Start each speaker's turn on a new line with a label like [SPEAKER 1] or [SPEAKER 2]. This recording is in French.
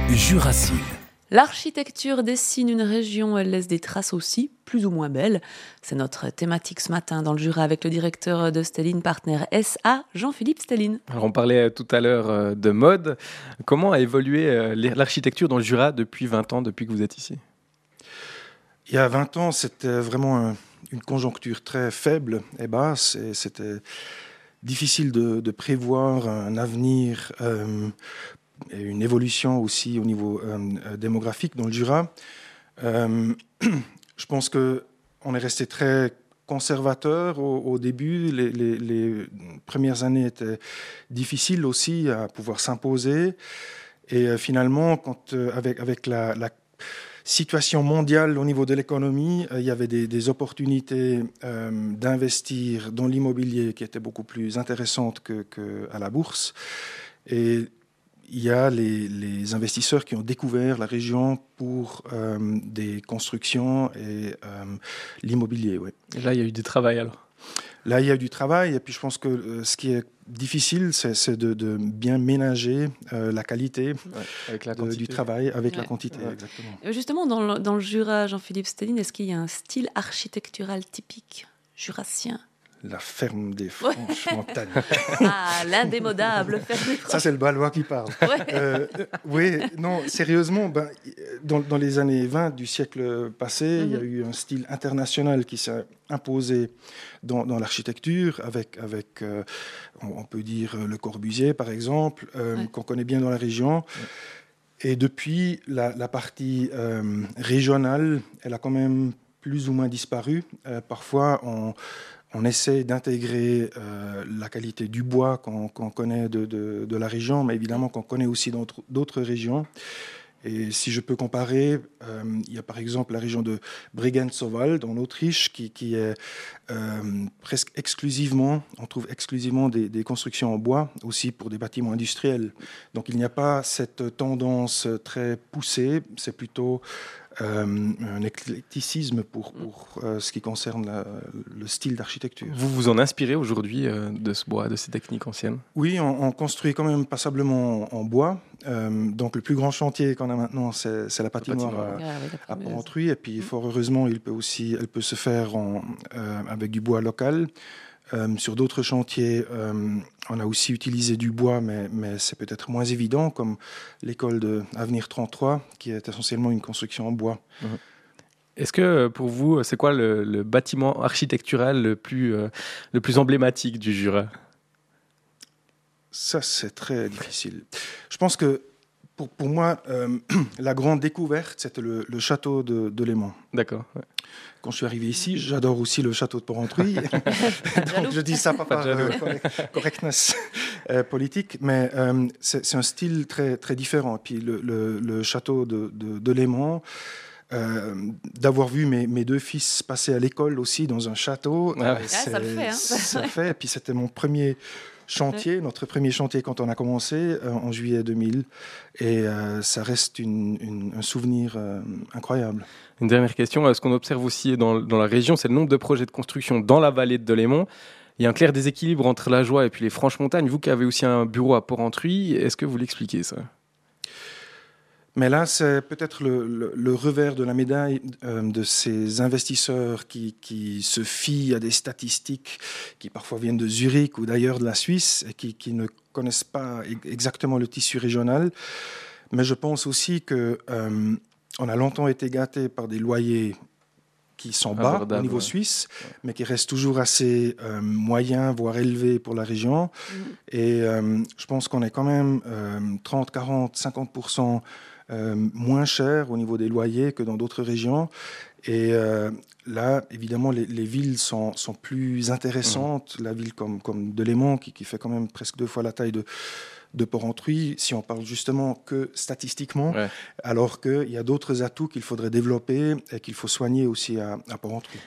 [SPEAKER 1] Jurassien.
[SPEAKER 2] L'architecture dessine une région, elle laisse des traces aussi, plus ou moins belles. C'est notre thématique ce matin dans le Jura avec le directeur de Stelline Partner SA, Jean-Philippe Stelline.
[SPEAKER 3] Alors on parlait tout à l'heure de mode. Comment a évolué l'architecture dans le Jura depuis 20 ans, depuis que vous êtes ici ?
[SPEAKER 4] Il y a 20 ans, c'était vraiment une conjoncture très faible et basse. Et c'était difficile de prévoir un avenir et une évolution aussi au niveau démographique dans le Jura. Je pense qu'on est resté très conservateur au début. Les premières années étaient difficiles aussi à pouvoir s'imposer. Et finalement, avec la situation mondiale au niveau de l'économie, il y avait des opportunités d'investir dans l'immobilier qui étaient beaucoup plus intéressantes qu'à la bourse. Et il y a les investisseurs qui ont découvert la région pour des constructions et l'immobilier. Ouais.
[SPEAKER 3] Et là, il y a eu du travail alors ?
[SPEAKER 4] Là, il y a eu du travail. Et puis, je pense que ce qui est difficile, c'est de bien ménager la qualité
[SPEAKER 3] avec
[SPEAKER 4] du travail avec la quantité.
[SPEAKER 3] Ouais.
[SPEAKER 4] Exactement.
[SPEAKER 2] Justement, dans le Jura, Jean-Philippe Stelline, est-ce qu'il y a un style architectural typique jurassien ?
[SPEAKER 4] La ferme des Franches-Montagnes.
[SPEAKER 2] Ah, l'indémodable ferme des Franches.
[SPEAKER 4] Ça, c'est le Balois qui parle.
[SPEAKER 2] Ouais.
[SPEAKER 4] Oui, non, sérieusement, dans les années 20 du siècle passé, il y a eu un style international qui s'est imposé dans l'architecture, avec on peut dire, Le Corbusier, par exemple, qu'on connaît bien dans la région. Et depuis, la partie régionale, elle a quand même plus ou moins disparu. Parfois, on essaie d'intégrer la qualité du bois qu'on connaît de la région, mais évidemment qu'on connaît aussi dans d'autres régions. Et si je peux comparer, il y a par exemple la région de Bregenz-Sowald en Autriche qui est presque exclusivement, on trouve exclusivement des constructions en bois, aussi pour des bâtiments industriels. Donc il n'y a pas cette tendance très poussée, c'est plutôt un éclecticisme pour ce qui concerne le style d'architecture.
[SPEAKER 3] Vous vous en inspirez aujourd'hui de ce bois, de ces techniques anciennes ?
[SPEAKER 4] Oui, on construit quand même passablement en bois. Donc le plus grand chantier qu'on a maintenant, c'est la patinoire à Porrentruy. Et puis fort heureusement, elle peut se faire avec du bois local. Sur d'autres chantiers, on a aussi utilisé du bois, mais c'est peut-être moins évident, comme l'école de Avenir 33, qui est essentiellement une construction en bois.
[SPEAKER 3] Est-ce que pour vous, c'est quoi le bâtiment architectural le plus emblématique du Jura ?
[SPEAKER 4] Ça, c'est très difficile. Je pense que pour moi, la grande découverte, c'était le château de Léman.
[SPEAKER 3] D'accord. Ouais.
[SPEAKER 4] Quand je suis arrivé ici, j'adore aussi le château de Porrentruy. Donc je dis ça pas par correctness politique, mais c'est un style très, très différent. Et puis le château de Léman, d'avoir vu mes deux fils passer à l'école aussi dans un château,
[SPEAKER 2] ça le fait. Hein.
[SPEAKER 4] Ça le fait. Et puis c'était mon premier chantier, notre premier chantier quand on a commencé en juillet 2000. Et ça reste un souvenir incroyable.
[SPEAKER 3] Une dernière question, ce qu'on observe aussi dans la région, c'est le nombre de projets de construction dans la vallée de Delémont. Il y a un clair déséquilibre entre la Joie et puis les Franches-Montagnes. Vous qui avez aussi un bureau à Porrentruy, est-ce que vous l'expliquez ça ?
[SPEAKER 4] Mais là, c'est peut-être le revers de la médaille de ces investisseurs qui se fient à des statistiques qui parfois viennent de Zurich ou d'ailleurs de la Suisse et qui ne connaissent pas exactement le tissu régional. Mais je pense aussi qu'on a longtemps été gâtés par des loyers qui sont bas au niveau suisse, mais qui restent toujours assez moyens, voire élevés pour la région. Et je pense qu'on est quand même 30, 40, 50% moins cher au niveau des loyers que dans d'autres régions. Et là, évidemment, les villes sont plus intéressantes. La ville comme Delémont, qui fait quand même presque 2 fois la taille de Porrentruy, si on parle justement que statistiquement, alors qu'il y a d'autres atouts qu'il faudrait développer et qu'il faut soigner aussi à Porrentruy.